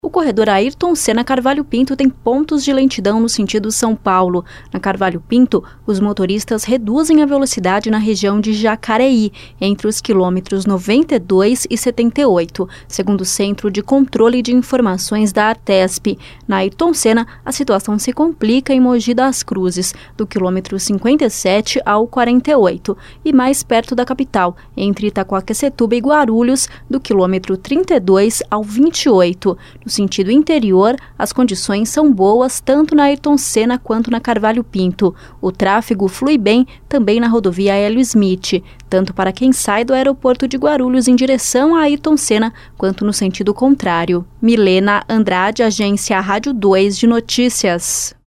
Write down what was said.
O corredor Ayrton Senna Carvalho Pinto tem pontos de lentidão no sentido São Paulo. Na Carvalho Pinto, os motoristas reduzem a velocidade na região de Jacareí, entre os quilômetros 92 e 78, segundo o Centro de Controle de Informações da Artesp. Na Ayrton Senna, a situação se complica em Mogi das Cruzes, do quilômetro 57 ao 48, e mais perto da capital, entre Itaquaquecetuba e Guarulhos, do quilômetro 32 ao 28. No sentido interior, as condições são boas tanto na Ayrton Senna quanto na Carvalho Pinto. O tráfego flui bem também na rodovia Hélio Smith, tanto para quem sai do aeroporto de Guarulhos em direção a Ayrton Senna, quanto no sentido contrário. Milena Andrade, Agência Rádio 2 de Notícias.